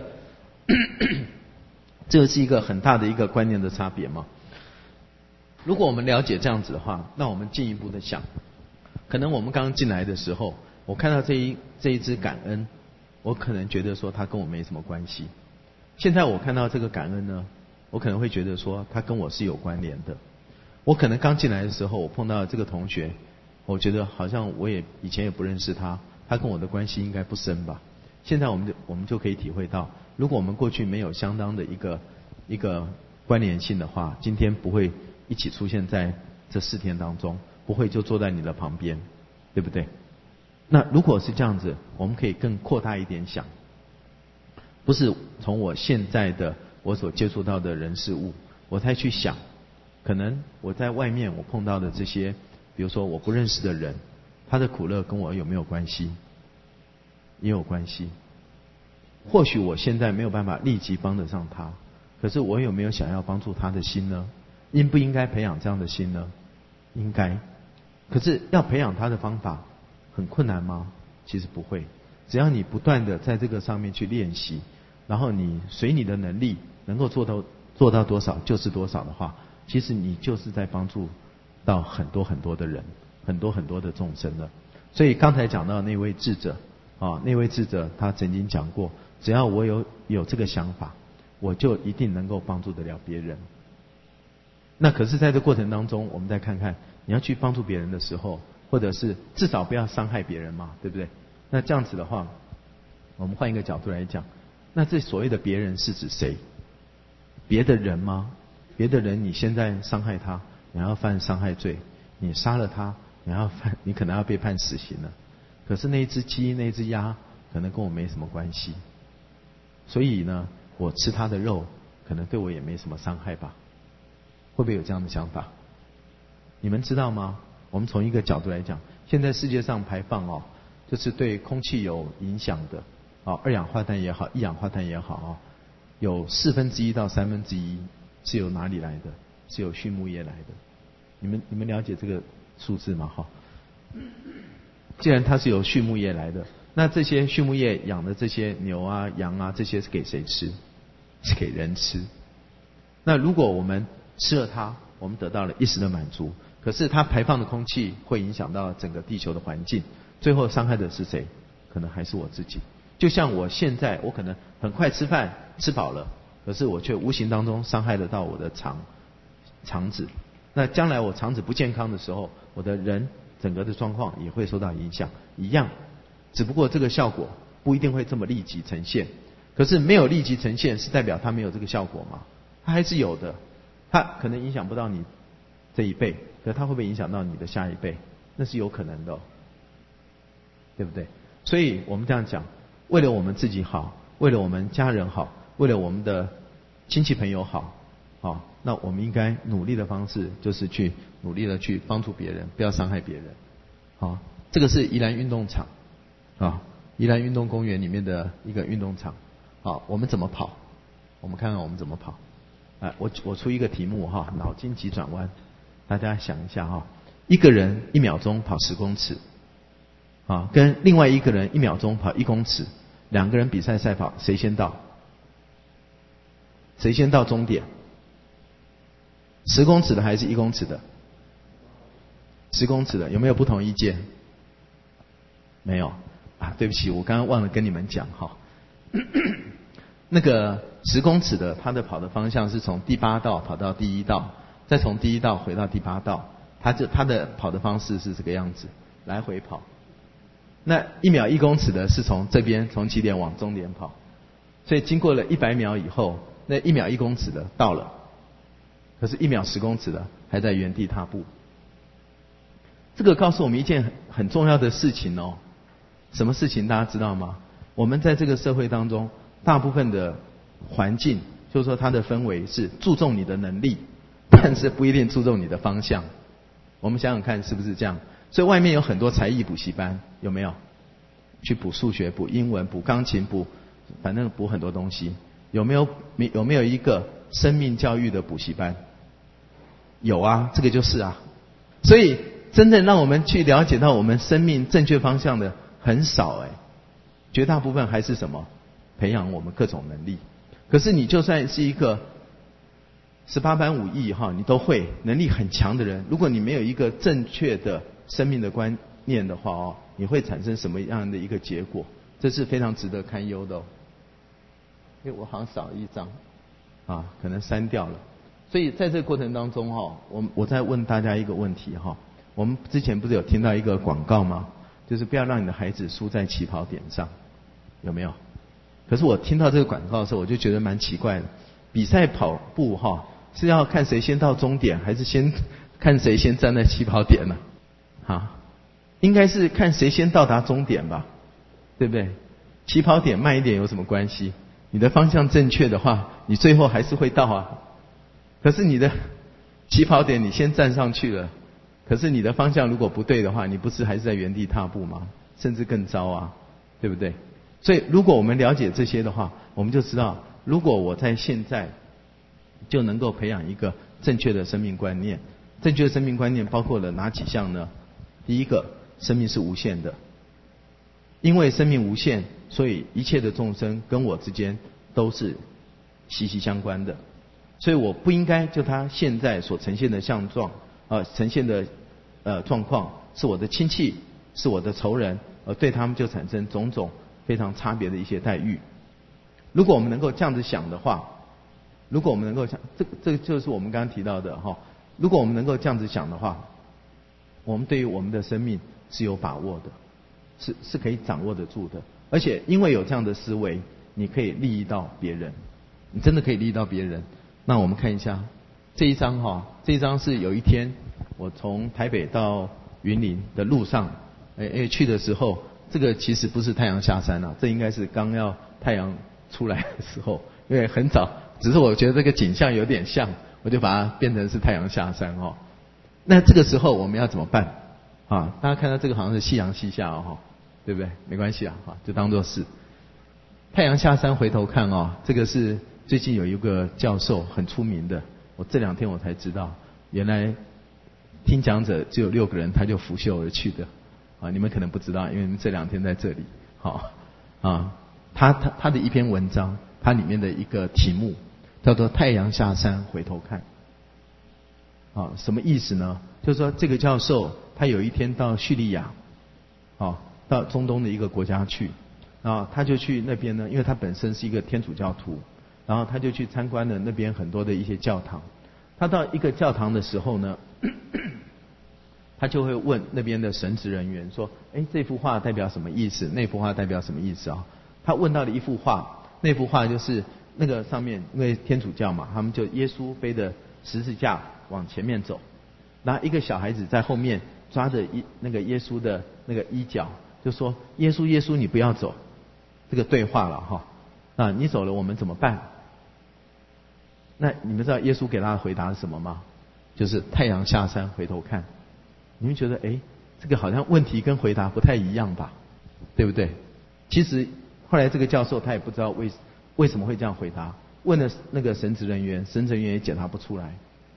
A: 这就是一个很大的一个观念的差别嘛。如果我们了解这样子的话，那我们进一步的想，可能我们刚刚进来的时候，我看到这一支感恩，我可能觉得说它跟我没什么关系。现在我看到这个感恩呢，我可能会觉得说它跟我是有关联的。我可能刚进来的时候，我碰到这个同学，我觉得好像我也以前也不认识他，他跟我的关系应该不深吧。现在我们就可以体会到，如果我们过去没有相当的一个关联性的话，今天不会一起出现在这4天当中，不会就坐在你的旁边，对不对？那如果是这样子，我们可以更扩大一点想，不是从我现在的我所接触到的人事物，我才去想，可能我在外面我碰到的这些，比如说我不认识的人，他的苦乐跟我有没有关系？也有关系。 或许我现在没有办法立即帮得上他，可是我有没有想要帮助他的心呢？应不应该培养这样的心呢？应该。可是要培养他的方法很困难吗？其实不会，只要你不断的在这个上面去练习，然后你随你的能力能够做到多少就是多少的话，其实你就是在帮助到很多很多的人，很多很多的众生了。所以刚才讲到那位智者那位智者他曾经讲过，只要我有这个想法，我就一定能够帮助得了别人。那可是在这过程当中，我们再看看你要去帮助别人的时候，或者是至少不要伤害别人嘛，对不对？那这样子的话，我们换一个角度来讲，那这所谓的别人是指谁？别的人吗？别的人你现在伤害他，你要犯伤害罪，你杀了他，你可能要被判死刑了。可是那一只鸡那一只鸭可能跟我没什么关系，所以呢我吃它的肉可能对我也没什么伤害吧。会不会有这样的想法？你们知道吗？我们从一个角度来讲，现在世界上排放就是对空气有影响的二氧化碳也好，一氧化碳也好有1/4到1/3是由哪里来的？是由畜牧业来的。你们了解这个数字吗？既然它是由畜牧业来的，那这些畜牧业养的这些牛啊、羊啊，这些是给谁吃？是给人吃。那如果我们吃了它，我们得到了一时的满足，可是它排放的空气会影响到整个地球的环境，最后伤害的是谁？可能还是我自己。就像我现在，我可能很快吃饭吃饱了，可是我却无形当中伤害得到我的肠子。那将来我肠子不健康的时候，我的人整个的状况也会受到影响，一样。只不过这个效果不一定会这么立即呈现。可是没有立即呈现，是代表它没有这个效果吗？它还是有的。它可能影响不到你这一辈，可它会不会影响到你的下一辈？那是有可能的对不对？所以我们这样讲，为了我们自己好，为了我们家人好，为了我们的亲戚朋友好，那我们应该努力的方式就是去努力的去帮助别人，不要伤害别人。这个是宜兰运动场宜兰运动公园里面的一个运动场。我们怎么跑？我们看看我们怎么跑。我出一个题目脑筋急转弯，大家想一下一个人1秒钟跑10公尺跟另外一个人1秒钟跑1公尺，两个人比赛赛跑，谁先到？谁先到终点？10公尺的还是1公尺的？10公尺的，有没有不同意见？没有对不起，我刚刚忘了跟你们讲那个10公尺的，他的跑的方向是从第8道跑到第1道，再从第1道回到第8道，他的跑的方式是这个样子，来回跑。那1秒1公尺的是从这边从起点往终点跑，所以经过了100秒以后，那1秒1公尺的到了，可是1秒10公尺的还在原地踏步。这个告诉我们一件很重要的事情什么事情大家知道吗？我们在这个社会当中，大部分的环境就是说它的氛围是注重你的能力，但是不一定注重你的方向。我们想想看是不是这样？所以外面有很多才艺补习班，有没有？去补数学、补英文、补钢琴、反正补很多东西。有没有一个生命教育的补习班？有啊，这个就是啊。所以真正让我们去了解到我们生命正确方向的很少绝大部分还是什么？培养我们各种能力。可是你就算是一个18般武艺你都会，能力很强的人，如果你没有一个正确的生命的观念的话你会产生什么样的一个结果？这是非常值得堪忧的因为我好像少了一张可能删掉了。所以在这个过程当中我再问大家一个问题我们之前不是有听到一个广告吗？就是不要让你的孩子输在起跑点上，有没有？可是我听到这个广告的时候，我就觉得蛮奇怪的。比赛跑步是要看谁先到终点，还是先看谁先站在起跑点呢？应该是看谁先到达终点吧，对不对？起跑点慢一点有什么关系？你的方向正确的话，你最后还是会到可是你的起跑点你先站上去了，可是你的方向如果不对的话，你不是还是在原地踏步吗？甚至更糟对不对？ 所以如果我们了解这些的话，我们就知道，如果我在现在就能够培养一个正确的生命观念。正确的生命观念包括了哪几项呢？第一个，生命是无限的。因为生命无限，所以一切的众生跟我之间都是息息相关的。所以我不应该就他现在所呈现的相状，呈现的状况是我的亲戚，是我的仇人，对他们就产生种种非常差别的一些待遇。如果我们能够这样子想的话，如果我们能够想，这就是我们刚刚提到的哈。如果我们能够这样子想的话，我们对于我们的生命是有把握的，是可以掌握得住的。而且因为有这样的思维，你可以利益到别人，你真的可以利益到别人。那我们看一下这一章哈，这一章是有一天我从台北到云林的路上，去的时候，这个其实不是太阳下山啊，这应该是刚要太阳出来的时候，因为很早，只是我觉得这个景象有点像，我就把它变成是太阳下山哦。那这个时候我们要怎么办啊？大家看到这个好像是夕阳西下哦，对不对？没关系啊，就当作是太阳下山回头看哦。这个是最近有一个教授很出名的，我这2天我才知道，原来听讲者只有6个人，他就拂袖而去的啊。你们可能不知道，因为你们这2天在这里，好啊。他的一篇文章，它里面的一个题目叫做太阳下山回头看。什么意思呢？就是说这个教授他有一天到叙利亚，到中东的一个国家去，然后他就去那边呢，因为他本身是一个天主教徒，然后他就去参观了那边很多的一些教堂。他到一个教堂的时候呢，他就会问那边的神职人员说：“这幅画代表什么意思？那幅画代表什么意思啊？”他问到了一幅画，那幅画就是那个上面，因为天主教嘛，他们就耶稣背着十字架往前面走，然后一个小孩子在后面抓着那个耶稣的那个衣角，就说：“耶稣，耶稣，你不要走。”这个对话了哈，你走了我们怎么办？那你们知道耶稣给他的回答是什么吗？就是太阳下山回头看。你们觉得这个好像问题跟回答不太一样吧？对不对？其实后来这个教授他也不知道为什么会这样回答，问了那个神职人员，神职人员也解答不出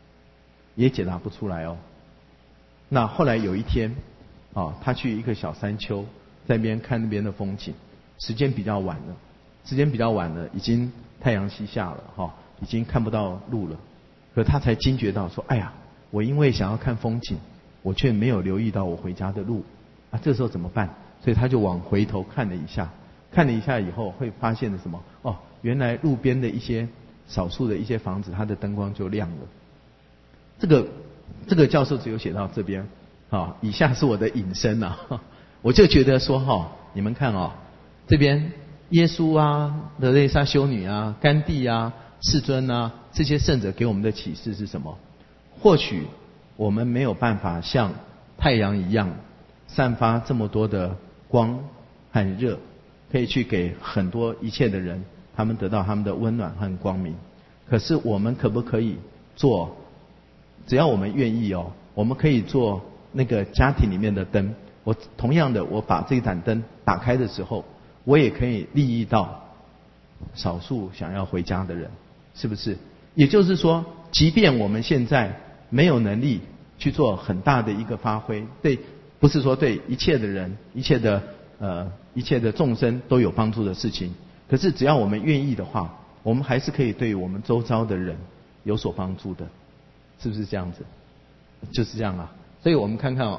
A: 来哦。那后来有一天他去一个小山丘，在那边看那边的风景，时间比较晚了，已经太阳西下了已经看不到路了。可他才惊觉到说：“哎呀，我因为想要看风景，我却没有留意到我回家的路啊！这时候怎么办？”所以他就往回头看了一下以后，会发现了什么？原来路边的一些少数的一些房子，它的灯光就亮了。这个教授只有写到这边以下是我的引申我就觉得说你们看这边耶稣啊、德蕾莎修女啊、甘地啊、世尊啊，这些圣者给我们的启示是什么？或许我们没有办法像太阳一样散发这么多的光和热，可以去给很多一切的人，他们得到他们的温暖和光明。可是我们可不可以做？只要我们愿意我们可以做那个家庭里面的灯。同样的，我把这一盏灯打开的时候，我也可以利益到少数想要回家的人，是不是？也就是说，即便我们现在没有能力去做很大的一个发挥，不是说对一切的人、一切的众生都有帮助的事情，可是只要我们愿意的话，我们还是可以对我们周遭的人有所帮助的，是不是这样子？就是这样啊。所以我们看看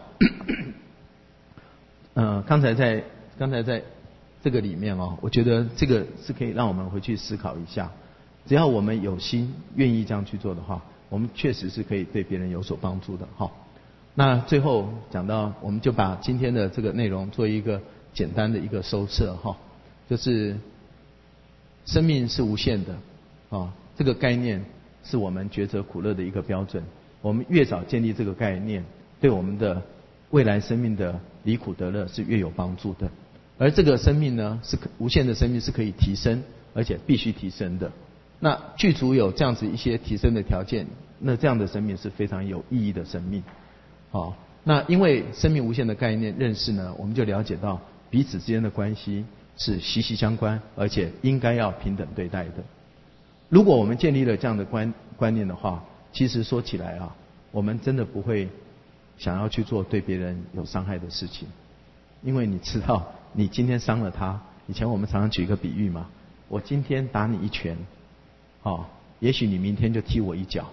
A: 刚才在这个里面我觉得这个是可以让我们回去思考一下。只要我们有心愿意这样去做的话，我们确实是可以对别人有所帮助的那最后讲到，我们就把今天的这个内容做一个简单的一个收摄就是生命是无限的这个概念是我们抉择苦乐的一个标准。我们越早建立这个概念，对我们的未来生命的离苦得乐是越有帮助的。而这个生命呢，是无限的生命，是可以提升，而且必须提升的。那具足有这样子一些提升的条件，那这样的生命是非常有意义的生命。那因为生命无限的概念认识呢，我们就了解到彼此之间的关系是息息相关，而且应该要平等对待的。如果我们建立了这样的观念的话，其实说起来啊，我们真的不会想要去做对别人有伤害的事情，因为你知道，你今天伤了他。以前我们常常举一个比喻嘛，我今天打你一拳，也许你明天就踢我一脚，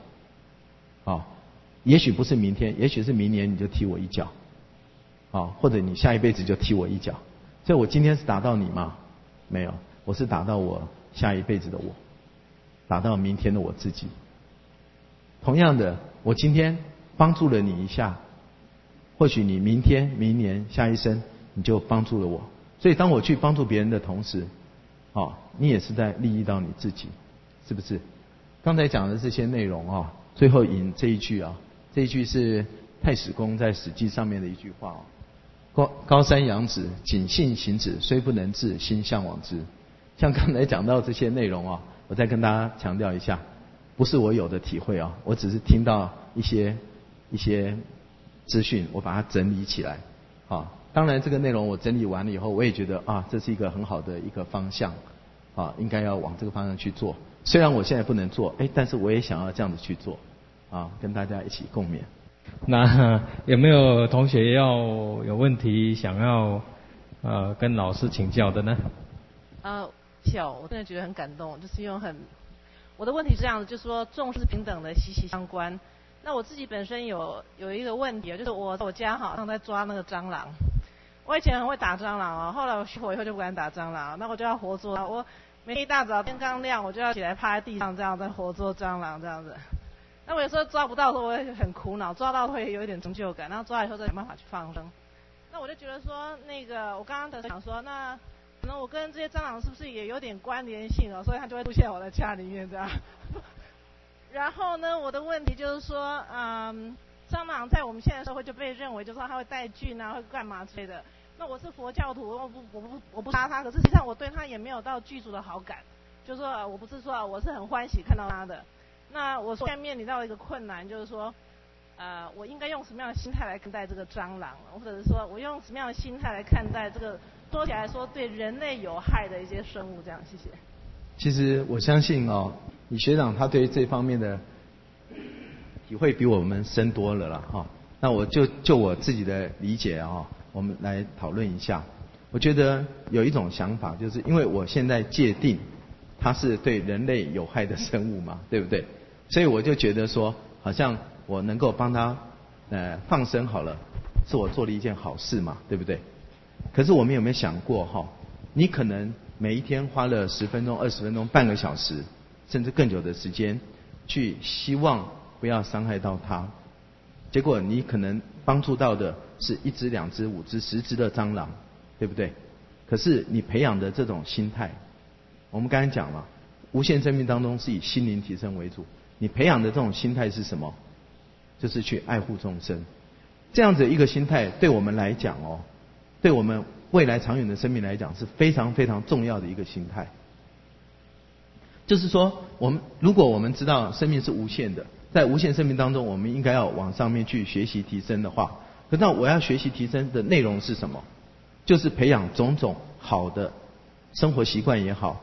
A: 也许不是明天，也许是明年你就踢我一脚，或者你下一辈子就踢我一脚。所以我今天是打到你吗？没有，我是打到我下一辈子的我，打到明天的我自己。同样的，我今天帮助了你一下，或许你明天、明年、下一生你就帮助了我。所以当我去帮助别人的同时，你也是在利益到你自己，是不是？刚才讲的这些内容最后引这一句这一句是太史公在《史记》上面的一句话高山仰止，谨信行止，虽不能至，心向往之。像刚才讲到这些内容我再跟大家强调一下，不是我有的体会我只是听到一些资讯，我把它整理起来当然这个内容我整理完了以后，我也觉得这是一个很好的一个方向应该要往这个方向去做。虽然我现在不能做但是我也想要这样子去做跟大家一起共勉。
B: 那有没有同学有问题想要跟老师请教的呢？
C: 我真的觉得很感动，就是因为我的问题是这样子，就是说重视平等的息息相关。那我自己本身有一个问题，就是我家好像在抓那个蟑螂。我以前很会打蟑螂后来我学会以后就不敢打蟑螂，那我就要活捉。我每天一大早天刚亮，我就要起来趴在地上这样在活捉蟑螂这样子。那我有时候抓不到的时候，我会很苦恼；抓到会有一点成就感，然后抓了以后再想办法去放生。那我就觉得说，我刚刚想说，那可能我跟这些蟑螂是不是也有点关联性所以它就会出现在我的家里面这样。然后呢，我的问题就是说，蟑螂在我们现在社会就被认为就是说它会带菌会干嘛之类的。那我是佛教徒，我不杀它，可是实际上我对它也没有到具足的好感，就是说我不是说我是很欢喜看到它的。那我现在面临到一个困难，就是说，我应该用什么样的心态来看待这个蟑螂，或者是说我用什么样的心态来看待这个说起来说对人类有害的一些生物？这样，谢谢。
A: 其实我相信李学长他对这方面的体会比我们深多了啦那我就我自己的理解我们来讨论一下。我觉得有一种想法，就是因为我现在界定它是对人类有害的生物嘛，对不对？所以我就觉得说，好像我能够帮它放生好了，是我做了一件好事嘛，对不对？可是我们有没有想过你可能每一天花了10分钟、20分钟、半个小时，甚至更久的时间，去希望不要伤害到它，结果你可能帮助到的是1只、2只、5只、10只的蟑螂，对不对？可是你培养的这种心态，我们刚才讲了，无限生命当中是以心灵提升为主，你培养的这种心态是什么？就是去爱护众生。这样子一个心态对我们来讲对我们未来长远的生命来讲是非常非常重要的一个心态。就是说，如果我们知道生命是无限的，在无限生命当中，我们应该要往上面去学习提升的话，那我要学习提升的内容是什么？就是培养种种好的生活习惯也好，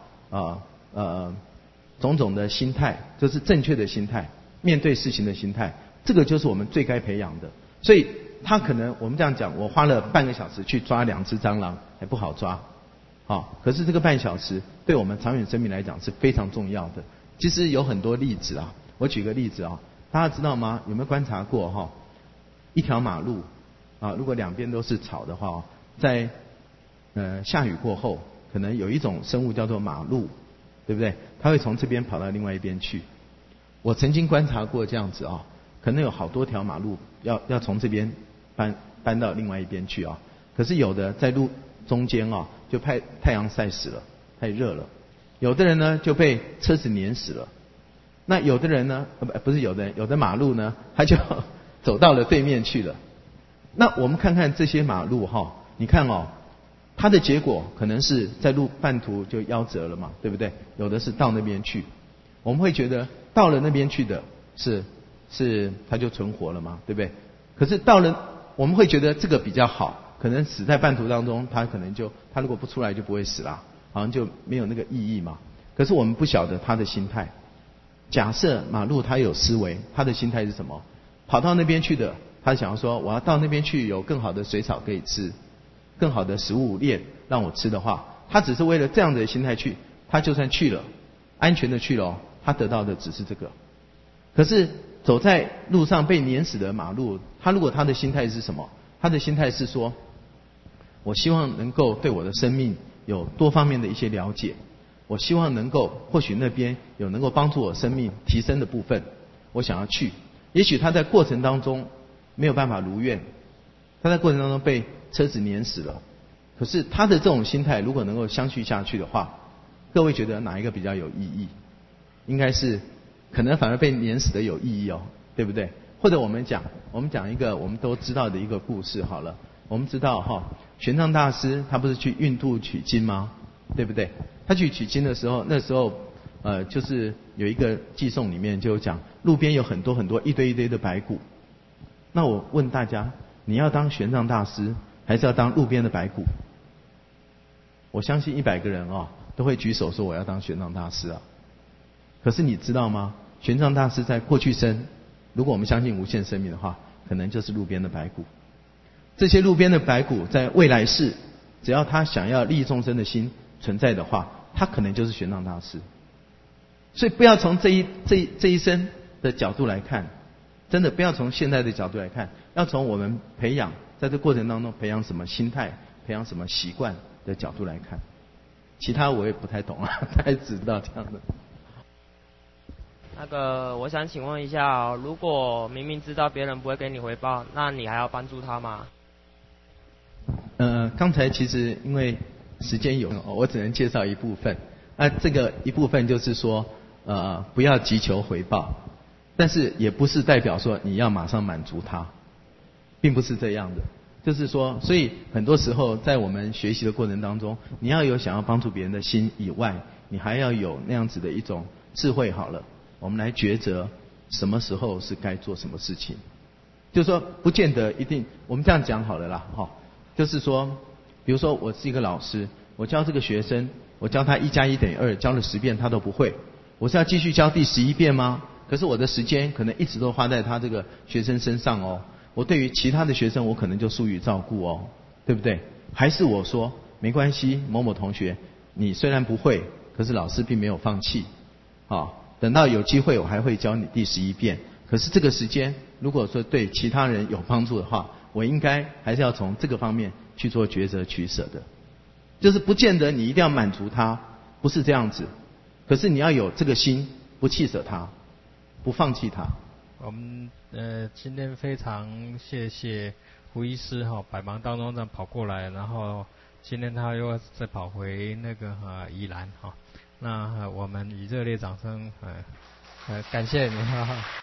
A: 种种的心态，就是正确的心态，面对事情的心态，这个就是我们最该培养的。所以他可能我们这样讲，我花了半个小时去抓2只蟑螂，还不好抓，可是这个半小时对我们长远生命来讲是非常重要的。其实有很多例子我举个例子大家知道吗？有没有观察过一条马路如果两边都是草的话，在下雨过后，可能有一种生物叫做马鹿，对不对？它会从这边跑到另外一边去。我曾经观察过这样子可能有好多条马路要从这边搬到另外一边去可是有的在路中间就被太阳晒死了，太热了；有的人呢就被车子碾死了。那有的人呢，不是有的人，有的马路呢，他就走到了对面去了。那我们看看这些马路你看它的结果可能是在路半途就夭折了嘛，对不对？有的是到那边去，我们会觉得到了那边去的是它就存活了嘛，对不对？可是到了我们会觉得这个比较好， 可能死在半途当中，他如果不出来就不会死啦，好像就没有那个意义嘛。可是我们不晓得他的心态。假设马路他有思维，他的心态是什么？跑到那边去的，他想要说我要到那边去有更好的水草可以吃，更好的食物链让我吃的话，他只是为了这样的心态去，他就算去了，安全的去了，他得到的只是这个。可是走在路上被碾死的马路，他如果他的心态是什么？他的心态是说，我希望能够对我的生命有多方面的一些了解，我希望能够或许那边有能够帮助我生命提升的部分，我想要去。也许他在过程当中没有办法如愿，他在过程当中被车子碾死了，可是他的这种心态如果能够相续下去的话，各位觉得哪一个比较有意义？应该是可能反而被碾死的有意义哦，对不对？或者我们讲一个我们都知道的一个故事好了。我们知道玄奘大师他不是去印度取经吗？对不对？他去取经的时候，那时候就是有一个寄送里面就讲，路边有很多很多一堆一堆的白骨。那我问大家，你要当玄奘大师，还是要当路边的白骨？我相信100个人都会举手说我要当玄奘大师啊。可是你知道吗？玄奘大师在过去生，如果我们相信无限生命的话，可能就是路边的白骨。这些路边的白骨在未来世，只要他想要利益众生的心存在的话，他可能就是玄奘大师。所以不要从这一生的角度来看，真的不要从现在的角度来看，要从我们培养在这过程当中培养什么心态，培养什么习惯的角度来看。其他我也不太懂了，大概只知道这样的。
D: 那个，我想请问一下如果明明知道别人不会给你回报，那你还要帮助他吗？
A: 刚才其实因为时间有，我只能介绍一部分。这个一部分就是说，不要急求回报，但是也不是代表说你要马上满足他，并不是这样的。就是说，所以很多时候在我们学习的过程当中，你要有想要帮助别人的心以外，你还要有那样子的一种智慧。好了，我们来抉择什么时候是该做什么事情。就是说，不见得一定，我们这样讲好了啦，就是说，比如说我是一个老师，我教这个学生，我教他1+1=2，教了10遍他都不会，我是要继续教第11遍吗？可是我的时间可能一直都花在他这个学生身上哦。我对于其他的学生，我可能就疏于照顾哦，对不对？还是我说没关系，某某同学，你虽然不会，可是老师并没有放弃，等到有机会我还会教你第11遍。可是这个时间，如果说对其他人有帮助的话，我应该还是要从这个方面去做抉择取舍的。就是不见得你一定要满足他，不是这样子。可是你要有这个心，不弃舍他，不放弃他。
B: 我们今天非常谢谢胡医师百忙当中这样跑过来，然后今天他又再跑回那个宜兰那我们以热烈掌声感谢你